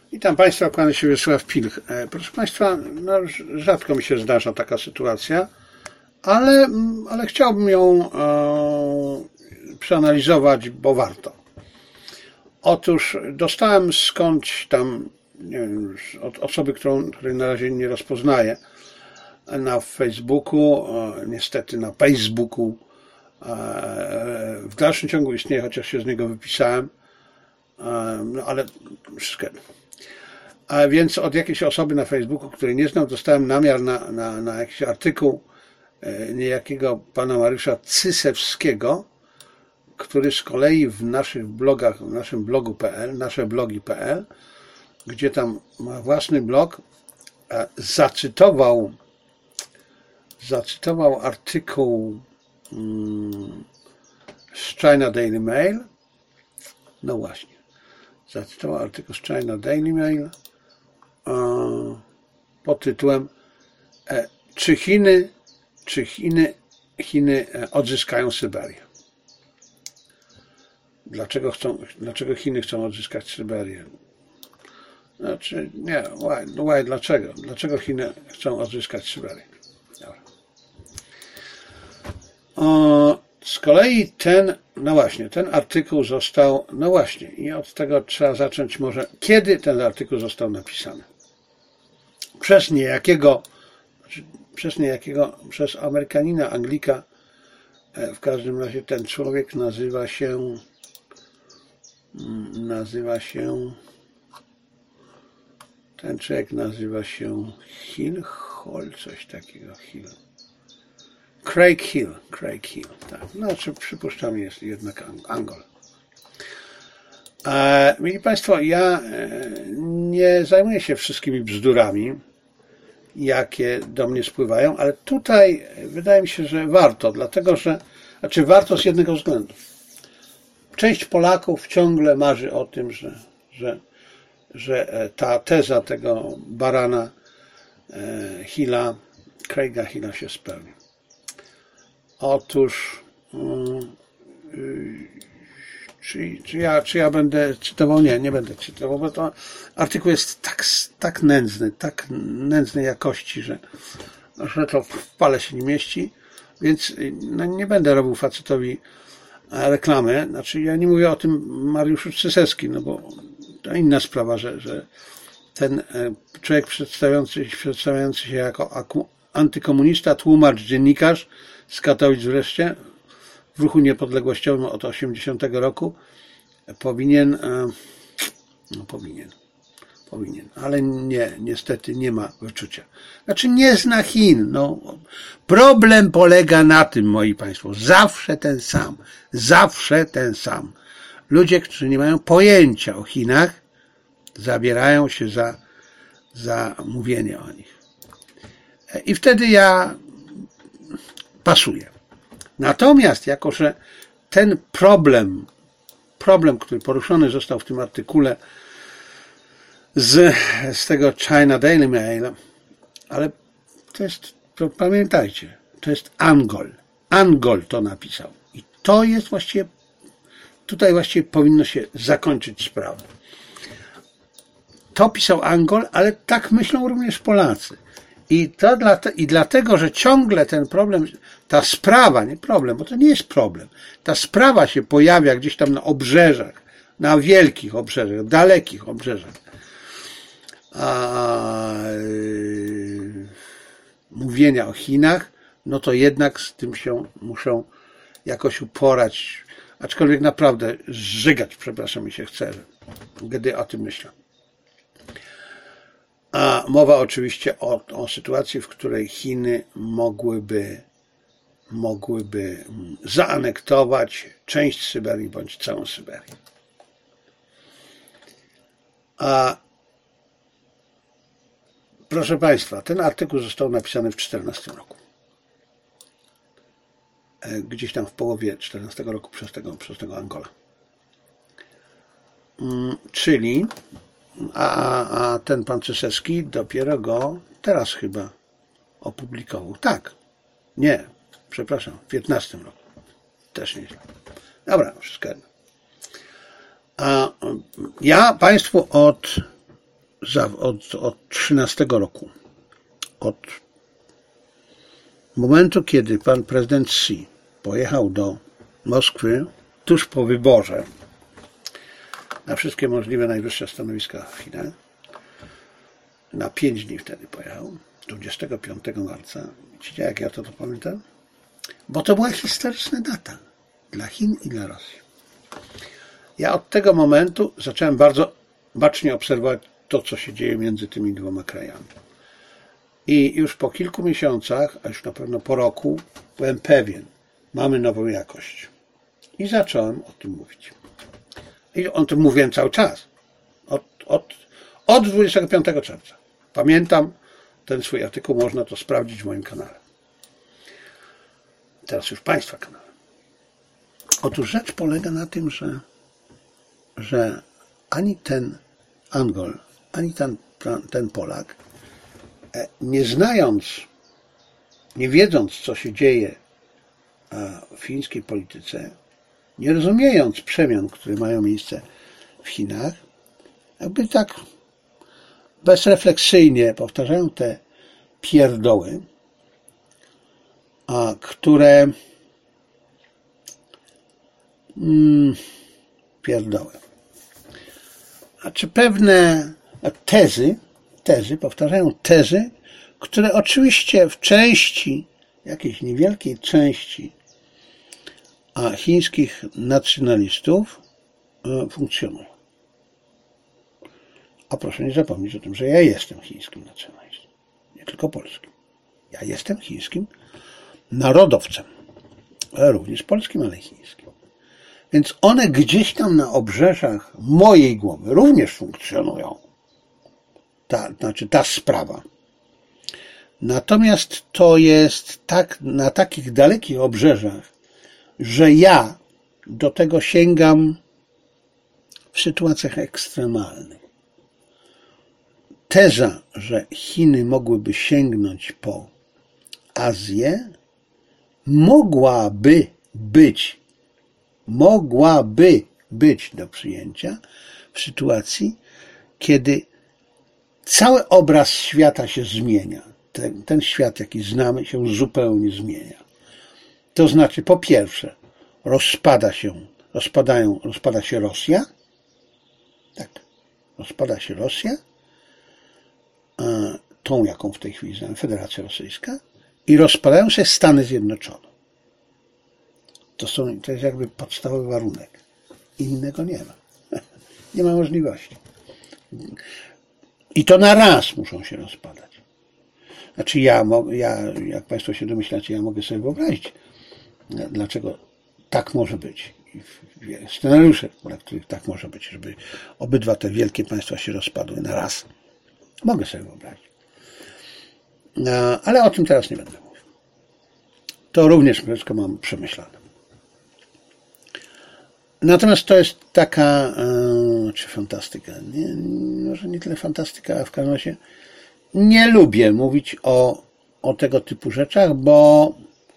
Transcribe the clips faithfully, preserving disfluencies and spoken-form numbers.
Witam Państwa, kłania się Wiesław Pilch. Proszę Państwa, no, rzadko mi się zdarza taka sytuacja, ale, ale chciałbym ją e, przeanalizować, bo warto. Otóż dostałem skądś tam, nie wiem, od osoby, którą, której na razie nie rozpoznaję, na Facebooku, e, niestety na Facebooku, e, w dalszym ciągu istnieje, chociaż się z niego wypisałem, e, no ale wszystko. A więc od jakiejś osoby na Facebooku, której nie znam, dostałem namiar na, na, na jakiś artykuł niejakiego pana Mariusza Cysewskiego, który z kolei w naszych blogach, w naszym blogu kropka pe el, nasze blogi kropka pe el, gdzie tam ma własny blog, zacytował zacytował artykuł z China Daily Mail. No właśnie, zacytował artykuł z China Daily Mail pod tytułem Czy Chiny, czy Chiny, Chiny odzyskają Syberię? Dlaczego chcą, dlaczego Chiny chcą odzyskać Syberię? Znaczy, nie, why, why, dlaczego? Dlaczego Chiny chcą odzyskać Syberię? Dobra. O, z kolei ten, no właśnie, ten artykuł został, no właśnie, i od tego trzeba zacząć może, kiedy ten artykuł został napisany. Przez niejakiego, przez niejakiego, przez Amerykanina, Anglika, w każdym razie ten człowiek nazywa się, nazywa się, ten człowiek nazywa się Hill, Hall, coś takiego, Hill. Craig Hill, Craig Hill, tak, znaczy przypuszczam jest jednak Angol. E, Mili Państwo, ja nie zajmuję się wszystkimi bzdurami, jakie do mnie spływają, ale tutaj wydaje mi się, że warto, dlatego że, znaczy warto z jednego względu. Część Polaków ciągle marzy o tym, że, że, że ta teza tego barana Hilla, Craiga Hilla się spełni. Otóż Czy, czy, ja, czy ja będę cytował? Nie, nie będę cytował, bo to artykuł jest tak, tak nędzny, tak nędznej jakości, że, że to w pale się nie mieści, więc no, nie będę robił facetowi reklamy. Znaczy, ja nie mówię o tym Mariuszu Cysewskim, no bo to inna sprawa, że, że ten człowiek przedstawiający, przedstawiający się jako antykomunista, tłumacz, dziennikarz z Katowic wreszcie, w ruchu niepodległościowym od osiemdziesiątego roku powinien, no powinien, powinien, ale nie, niestety nie ma wyczucia. Znaczy nie zna Chin. No, problem polega na tym, moi Państwo, zawsze ten sam, zawsze ten sam. Ludzie, którzy nie mają pojęcia o Chinach, zabierają się za, za mówienie o nich. I wtedy ja pasuję. Natomiast, jako że ten problem, problem, który poruszony został w tym artykule z, z tego China Daily Mail, ale to jest, to pamiętajcie, to jest Angol. Angol to napisał. I to jest właściwie, tutaj właściwie powinno się zakończyć sprawa. To pisał Angol, ale tak myślą również Polacy. I, to dla, I dlatego, że ciągle ten problem, ta sprawa, nie problem, bo to nie jest problem, ta sprawa się pojawia gdzieś tam na obrzeżach, na wielkich obrzeżach, dalekich obrzeżach. A, yy, mówienia o Chinach, no to jednak z tym się muszą jakoś uporać, aczkolwiek naprawdę żygać, przepraszam, mi się chce, gdy o tym myślę. A mowa oczywiście o, o sytuacji, w której Chiny mogłyby, mogłyby zaanektować część Syberii bądź całą Syberię. A proszę Państwa, ten artykuł został napisany w czternastym roku. Gdzieś tam w połowie czternastego roku przez tego, przez tego Angola. Czyli A, a ten pan Cysewski dopiero go teraz chyba opublikował. Tak. Nie. Przepraszam. W piętnastym roku. Też nieźle. Dobra. Wszystko jedno. A ja Państwu od za, od, od trzynastego roku. Od momentu, kiedy pan prezydent Xi pojechał do Moskwy tuż po wyborze na wszystkie możliwe najwyższe stanowiska w Chinach. Na pięć dni wtedy pojechał, dwudziestego piątego marca. Widzicie, jak ja to, to pamiętam? Bo to była historyczna data dla Chin i dla Rosji. Ja od tego momentu zacząłem bardzo bacznie obserwować to, co się dzieje między tymi dwoma krajami. I już po kilku miesiącach, a już na pewno po roku, byłem pewien, mamy nową jakość. I zacząłem o tym mówić. I o tym mówiłem cały czas. Od, od, od dwudziestego piątego czerwca. Pamiętam ten swój artykuł, można to sprawdzić w moim kanale. Teraz już Państwa kanale. Otóż rzecz polega na tym, że, że ani ten Angol, ani ten, ten Polak, nie znając, nie wiedząc, co się dzieje w chińskiej polityce, nie rozumiejąc przemian, które mają miejsce w Chinach, jakby tak bezrefleksyjnie powtarzają te pierdoły, a które mm, pierdoły. A czy pewne tezy, tezy, powtarzają tezy, które oczywiście w części, jakiejś niewielkiej części a chińskich nacjonalistów funkcjonują. A proszę nie zapomnieć o tym, że ja jestem chińskim nacjonalistą, nie tylko polskim. Ja jestem chińskim narodowcem, również polskim, ale chińskim. Więc one gdzieś tam na obrzeżach mojej głowy również funkcjonują. Ta, znaczy ta sprawa. Natomiast to jest tak na takich dalekich obrzeżach, że ja do tego sięgam w sytuacjach ekstremalnych. Teza, że Chiny mogłyby sięgnąć po Azję, mogłaby być, mogłaby być do przyjęcia w sytuacji, kiedy cały obraz świata się zmienia. Ten, ten świat, jaki znamy, się zupełnie zmienia. To znaczy, po pierwsze, rozpada się, rozpadają, rozpada się Rosja. Tak, rozpada się Rosja, tą, jaką w tej chwili znamy, Federacja Rosyjska, i rozpadają się Stany Zjednoczone. To, są, to jest jakby podstawowy warunek. Innego nie ma. Nie ma możliwości. I to na raz muszą się rozpadać. Znaczy ja, ja, jak Państwo się domyślacie, ja mogę sobie wyobrazić, dlaczego tak może być. Scenariusze, dla których tak może być, żeby obydwa te wielkie państwa się rozpadły na raz. Mogę sobie wyobrazić. Ale o tym teraz nie będę mówił. To również wszystko mam przemyślane. Natomiast to jest taka, czy fantastyka, nie, może nie tyle fantastyka, a w każdym razie nie lubię mówić o, o tego typu rzeczach, bo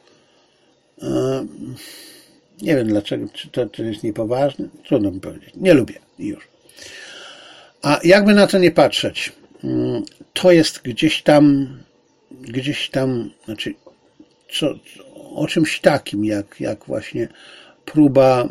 nie wiem dlaczego, czy to, to jest niepoważne, trudno mi powiedzieć. Nie lubię i już. A jakby na to nie patrzeć, to jest gdzieś tam, gdzieś tam, znaczy co, o czymś takim, jak, jak właśnie próba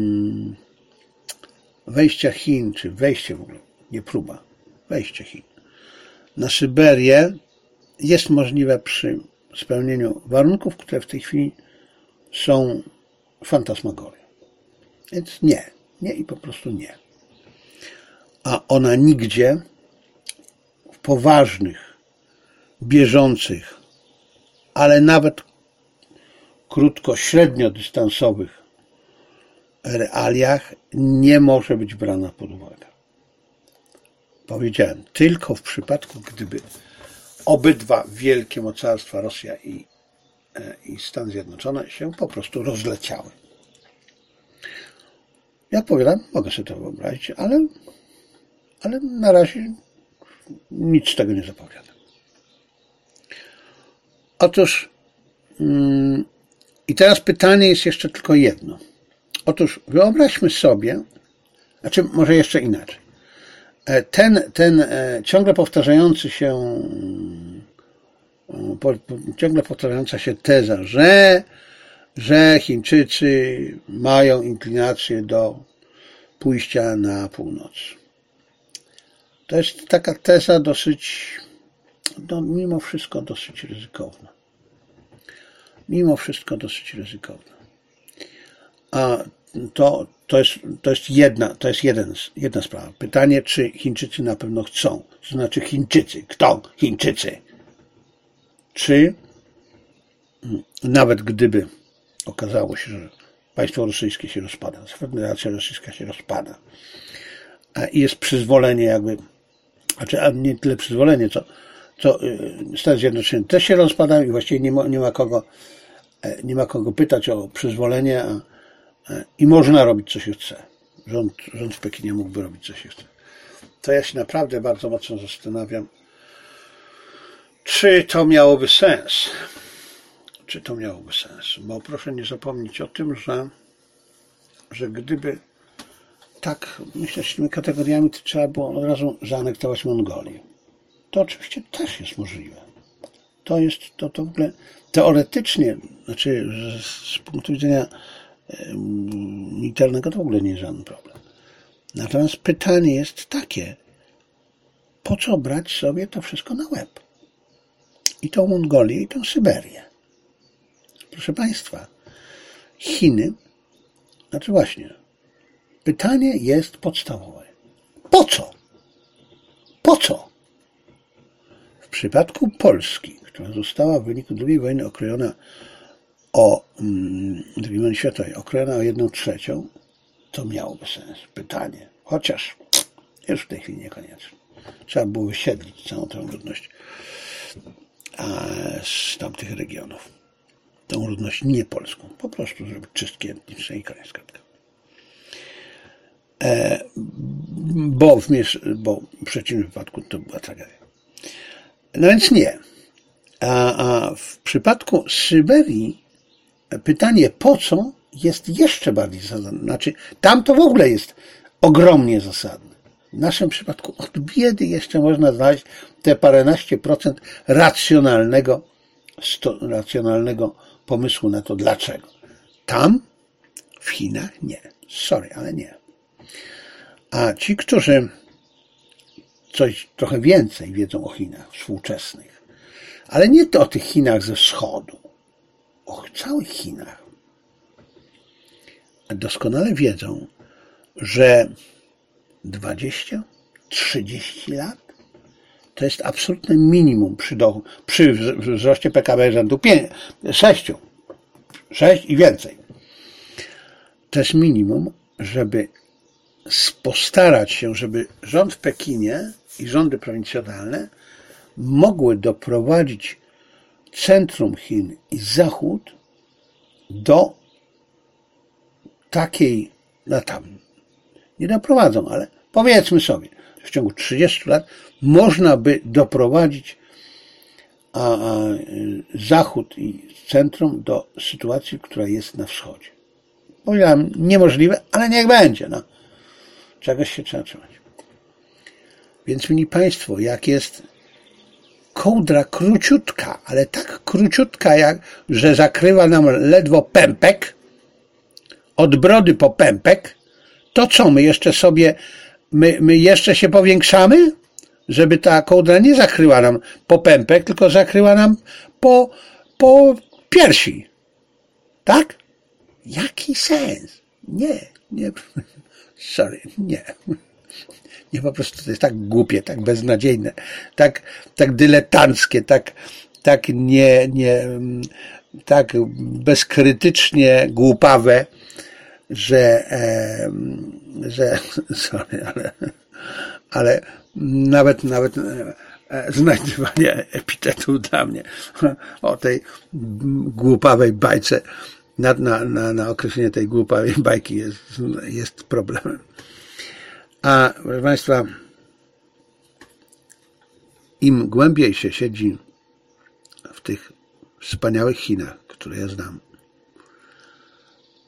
wejścia Chin, czy wejście w ogóle, nie próba, wejście Chin na Syberię jest możliwe przy spełnieniu warunków, które w tej chwili są fantasmagorią. Więc nie, nie i po prostu nie. A ona nigdzie w poważnych, bieżących, ale nawet krótko, średniodystansowych realiach nie może być brana pod uwagę. Powiedziałem, tylko w przypadku, gdyby obydwa wielkie mocarstwa, Rosja i, i Stany Zjednoczone, się po prostu rozleciały. Jak powiadam, mogę sobie to wyobrazić, ale, ale na razie nic z tego nie zapowiadam. Otóż yy, i teraz pytanie jest jeszcze tylko jedno. Otóż wyobraźmy sobie, znaczy może jeszcze inaczej. ten, ten ciągle powtarzający się, ciągle powtarzająca się teza, że, że Chińczycy mają inklinację do pójścia na północ. To jest taka teza dosyć, no, mimo wszystko dosyć ryzykowna. Mimo wszystko dosyć ryzykowna. A to, to jest, to jest jedna, to jest jeden, jedna sprawa. Pytanie, czy Chińczycy na pewno chcą. To znaczy Chińczycy. Kto? Chińczycy. Czy nawet gdyby okazało się, że państwo rosyjskie się rozpada, Federacja Rosyjska się rozpada i jest przyzwolenie jakby, znaczy nie tyle przyzwolenie, co, co Stany Zjednoczone też się rozpadają i właściwie nie ma, nie ma kogo nie ma kogo pytać o przyzwolenie, a, i można robić co się chce. Rząd, rząd w Pekinie mógłby robić co się chce. To ja się naprawdę bardzo mocno zastanawiam, czy to miałoby sens. Czy to miałoby sens? Bo proszę nie zapomnieć o tym, że, że gdyby tak myśleć tymi kategoriami, to trzeba było od razu zaanektować Mongolię. To oczywiście też jest możliwe. To jest, to, to w ogóle teoretycznie, znaczy z punktu widzenia militarnego to w ogóle nie jest żaden problem. Natomiast pytanie jest takie, po co brać sobie to wszystko na łeb? I tą Mongolię, i tą Syberię. Proszę Państwa, Chiny, znaczy właśnie, pytanie jest podstawowe. Po co? Po co? W przypadku Polski, która została w wyniku drugiej wojny okrojona o drugiej wojny światowej, okrojona o jedną trzecią, to miałoby sens. Pytanie. Chociaż już w tej chwili niekoniecznie. Trzeba było wysiedlić całą tę ludność z tamtych regionów. Tą ludność nie polską. Po prostu zrobić czystki etniczne i koniec kropka. E, bo, w bo w przeciwnym wypadku to była tragedia. No więc nie. A, a w przypadku Syberii pytanie po co jest jeszcze bardziej zasadne. Znaczy, tam to w ogóle jest ogromnie zasadne. W naszym przypadku od biedy jeszcze można znaleźć te paręnaście procent racjonalnego, sto, racjonalnego pomysłu na to dlaczego. Tam w Chinach nie. Sorry, ale nie. A ci, którzy coś trochę więcej wiedzą o Chinach współczesnych, ale nie to o tych Chinach ze wschodu, o całych Chinach, doskonale wiedzą, że dwadzieścia trzydzieści lat to jest absolutne minimum przy, do, przy wzroście P K B rzędu sześć, sześć i więcej. To jest minimum, żeby postarać się, żeby rząd w Pekinie i rządy prowincjonalne mogły doprowadzić centrum Chin i Zachód do takiej, no tam, nie doprowadzą, ale powiedzmy sobie, że w ciągu trzydziestu lat można by doprowadzić a, a, Zachód i centrum do sytuacji, która jest na wschodzie. Powiedziałem, niemożliwe, ale niech będzie, no. Czegoś się trzeba trzymać. Więc, mili Państwo, jak jest kołdra króciutka, ale tak króciutka, jak, że zakrywa nam ledwo pępek, od brody po pępek, to co, my jeszcze sobie, my, my jeszcze się powiększamy, żeby ta kołdra nie zakryła nam po pępek, tylko zakryła nam po, po piersi. Tak? Jaki sens? Nie, nie, sorry, nie. Nie, po prostu to jest tak głupie, tak beznadziejne, tak, tak dyletanckie, tak, tak nie, nie, tak bezkrytycznie głupawe, że, e, że, sorry, ale, ale nawet, nawet e, znajdywanie epitetu dla mnie o tej głupawej bajce, na, na, na, na określenie tej głupawej bajki jest, jest problemem. A proszę Państwa, im głębiej się siedzi w tych wspaniałych Chinach, które ja znam,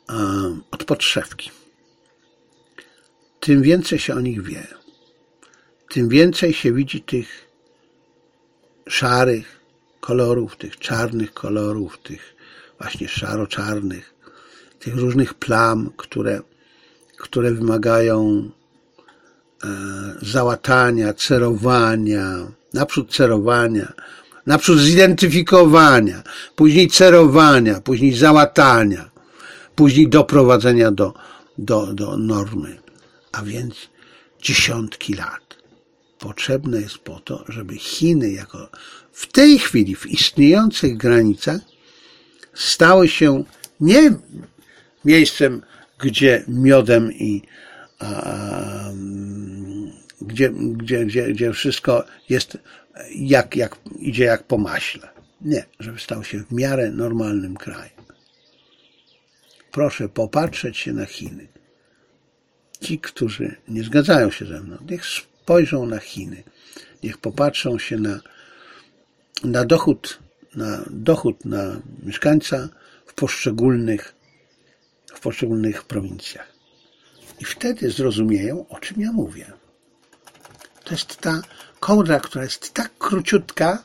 od podszewki, tym więcej się o nich wie. tym więcej się widzi tych szarych kolorów, tych czarnych kolorów, tych właśnie szaro-czarnych, tych różnych plam, które, które wymagają e, załatania, cerowania, naprzód cerowania, naprzód zidentyfikowania, później cerowania, później załatania, później doprowadzenia do, do, do normy. A więc dziesiątki lat potrzebne jest po to, żeby Chiny jako w tej chwili w istniejących granicach stały się nie miejscem, gdzie miodem i a, gdzie, gdzie, gdzie, gdzie wszystko jest jak, jak idzie jak po maśle. Nie, żeby stał się w miarę normalnym krajem. Proszę popatrzeć się na Chiny. Ci, którzy nie zgadzają się ze mną, niech spojrzą na Chiny. Niech popatrzą się na, na dochód, na dochód na mieszkańca w poszczególnych, w poszczególnych prowincjach. I wtedy zrozumieją, o czym ja mówię. To jest ta kołdra, która jest tak króciutka,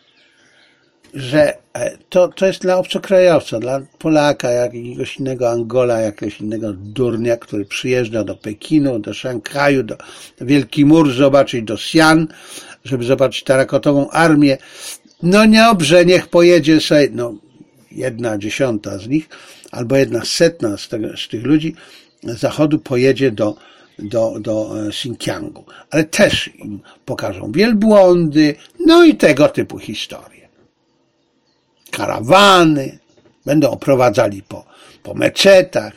że to, to jest dla obcokrajowca, dla Polaka, jakiegoś innego Angola, jakiegoś innego durnia, który przyjeżdża do Pekinu, do Szanghaju, do, do Wielki Mur zobaczyć, do Xi'an, żeby zobaczyć tarakotową armię. No nieobrze, niech pojedzie sobie, no jedna dziesiąta z nich, albo jedna setna z, tego, z tych ludzi z zachodu pojedzie do, do, do Xinjiangu. Ale też im pokażą wielbłądy, no i tego typu historie. Karawany, będą oprowadzali po, po meczetach.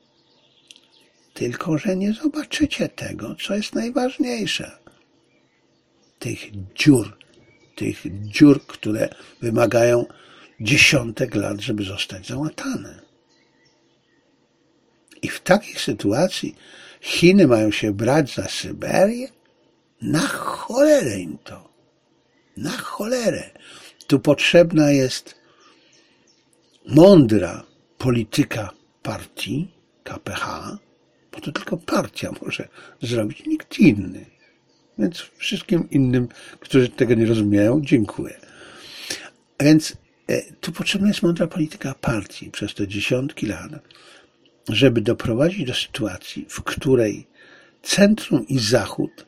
Tylko że nie zobaczycie tego, co jest najważniejsze. Tych dziur, tych dziur, które wymagają dziesiątek lat, żeby zostać załatane. I w takiej sytuacji Chiny mają się brać za Syberię? Na cholerę im to. Na cholerę. Tu potrzebna jest mądra polityka partii K P H, bo to tylko partia może zrobić, nikt inny. Więc wszystkim innym, którzy tego nie rozumieją, dziękuję. A więc tu potrzebna jest mądra polityka partii przez te dziesiątki lat, żeby doprowadzić do sytuacji, w której centrum i zachód,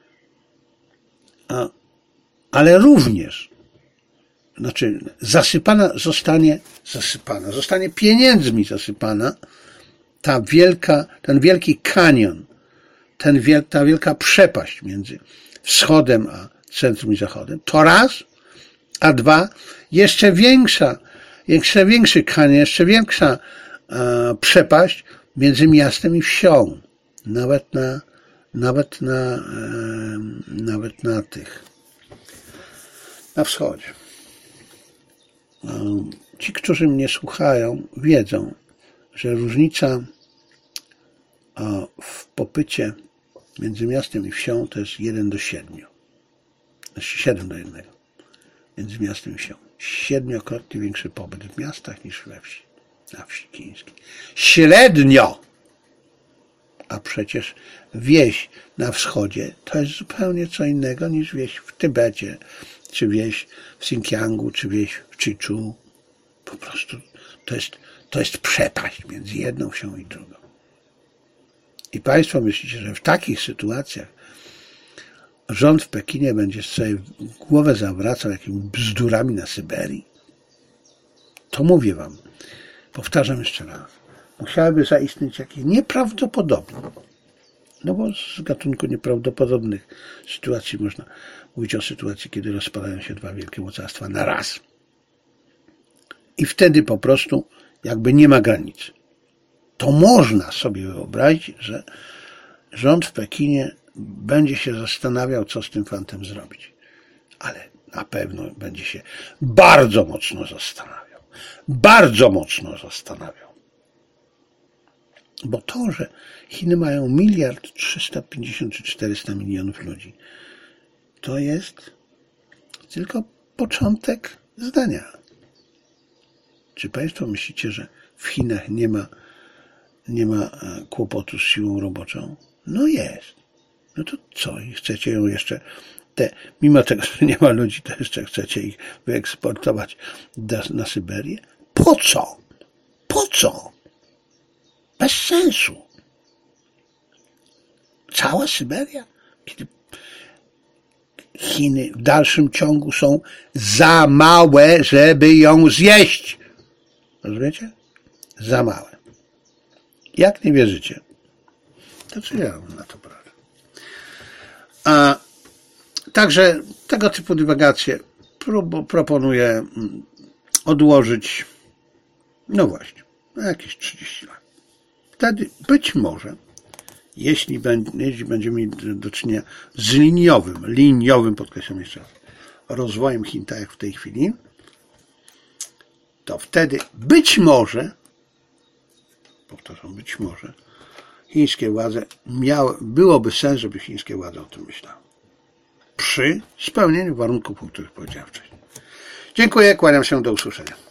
a, ale również, znaczy zasypana zostanie, zasypana, zostanie pieniędzmi zasypana ta wielka, ten wielki kanion, ten wiel, ta wielka przepaść między wschodem a centrum i zachodem. To raz, a dwa, jeszcze większa, jeszcze większy kanion, jeszcze większa e, przepaść między miastem i wsią. Nawet na, nawet na, e, nawet na tych, na wschodzie. E, ci, którzy mnie słuchają, wiedzą, że różnica e, w popycie między miastem i wsią to jest jeden do siedmiu. Znaczy siedem do jednego. Między miastem i wsią. Siedmiokrotnie większy popyt w miastach niż we wsi. Na wsi chińskiej. Średnio! A przecież wieś na wschodzie to jest zupełnie co innego niż wieś w Tybecie, czy wieś w Xinjiangu, czy wieś w Chiczu. Po prostu to jest, to jest przepaść między jedną wsią i drugą. I Państwo myślicie, że w takich sytuacjach rząd w Pekinie będzie sobie głowę zawracał jakimiś bzdurami na Syberii? To mówię Wam, powtarzam jeszcze raz, musiałyby zaistnieć jakieś nieprawdopodobne, no bo z gatunku nieprawdopodobnych sytuacji można mówić o sytuacji, kiedy rozpadają się dwa wielkie mocarstwa na raz. I wtedy po prostu jakby nie ma granicy. To można sobie wyobrazić, że rząd w Pekinie będzie się zastanawiał, co z tym fantem zrobić. Ale na pewno będzie się bardzo mocno zastanawiał. Bardzo mocno zastanawiał. Bo to, że Chiny mają miliard trzysta pięćdziesiąt czy czterysta milionów ludzi, to jest tylko początek zdania. Czy Państwo myślicie, że w Chinach nie ma, nie ma kłopotu z siłą roboczą? No jest. no to co? I chcecie ją jeszcze, te, mimo tego, że nie ma ludzi, to jeszcze chcecie ich wyeksportować do, na Syberię? Po co? Po co? Bez sensu. Cała Syberia? Kiedy Chiny w dalszym ciągu są za małe, żeby ją zjeść. Rozumiecie? Za małe. Jak nie wierzycie, to co ja mam na to poradzę? A także tego typu dywagacje proponuję odłożyć, no właśnie, na jakieś trzydzieści lat. Wtedy być może, jeśli, będzie, jeśli będziemy mieli do czynienia z liniowym, liniowym, podkreślam jeszcze raz, rozwojem Chin, tak jak w tej chwili, to wtedy być może, powtarzam, być może, chińskie władze miały, byłoby sens, żeby chińskie władze o tym myślały. Przy spełnieniu warunków, o których powiedziałem wcześniej. Dziękuję, kłaniam się, do usłyszenia.